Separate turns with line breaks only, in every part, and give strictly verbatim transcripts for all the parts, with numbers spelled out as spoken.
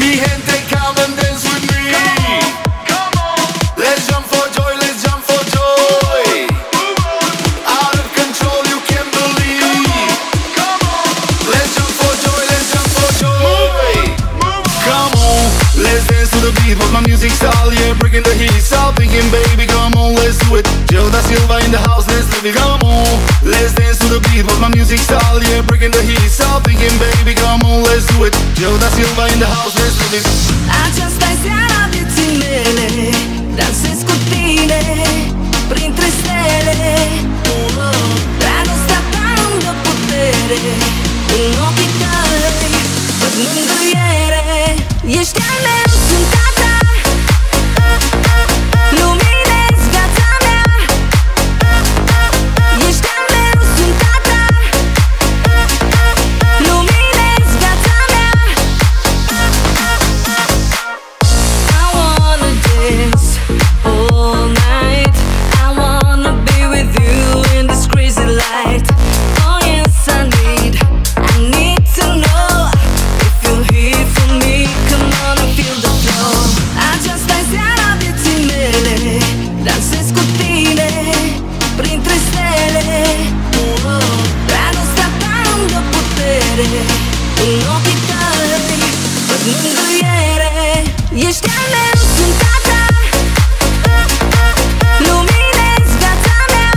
Mi gente, come and dance with me. Come on, let's jump for joy, let's jump for joy. Out of control, you can't believe. Come on, let's jump for joy, let's jump for joy. Come on, let's dance to the beat, but my music's all, yeah, breaking the heat. Stop thinking, baby, come on, let's do it. Joe Da Silva in the house, let's live it. Come on, let's dance to the beat, but my music's all, yeah, breaking the heat. Stop thinking, baby, come on, let's do it. Joe Da Silva in the house, let's live it.
Aceasta-i seara vieții mele, dansez cu tine printre stele. Dragostea ta îmi dă putere, în ochii tăi văd mângâiere. Ești al meu, sunt a ta, luminezi viața mea. Ești al meu, sunt a ta, luminezi viața mea. I wanna dance all night. I wanna be with you in this crazy light. Oh yes, I need, I need to know if you're here for me. Come on and feel the flow. Aceasta-i seara vieții mele, dansez cu tine printre stele. Dragostea ta îmi dă putere, în ochii tăi văd mângâiere. Ești al meu, sunt a ta, luminezi viața mea.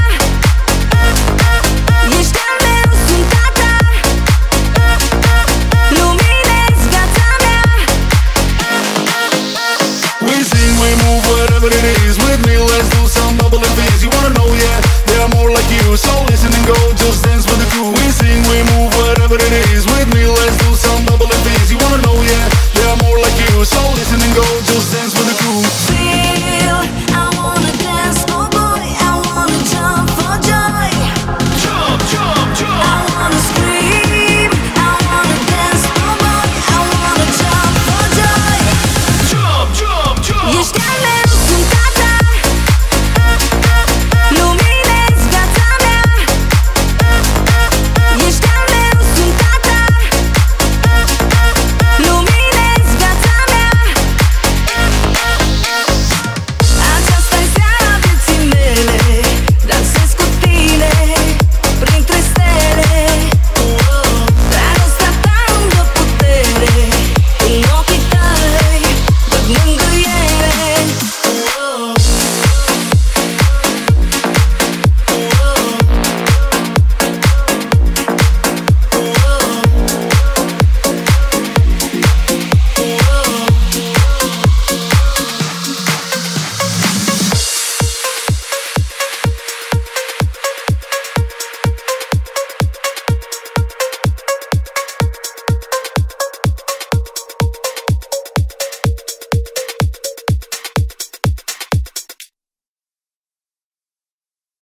Ești al meu, sunt a ta, luminezi viața mea.
We sing, we move, whatever it is. With me, let's do some bubbling things. You wanna know, yeah, there are more like you. So listen and go, just dance with the crew. We sing, we move, whatever it is. With me, let's do some bubbling